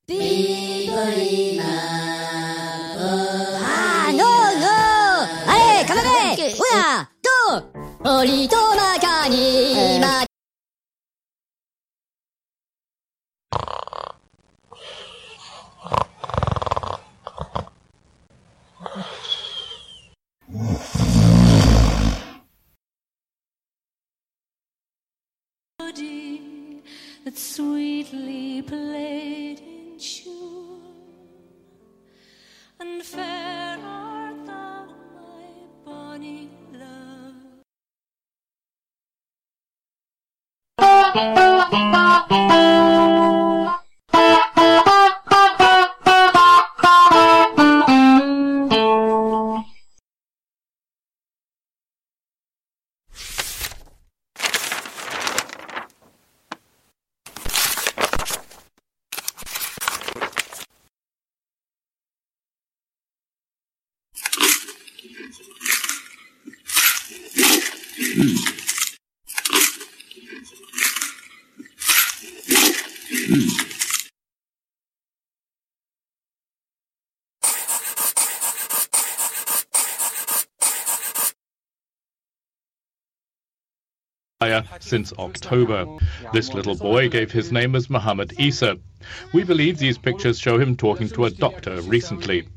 Ah, no, no! Allez, camarade! Una, deux! Oli to makani ma... That sweetly played in tune, and fair art thou, my bonny love. Since October. This little boy gave his name as Muhammad Isa. We believe these pictures show him talking to a doctor recently.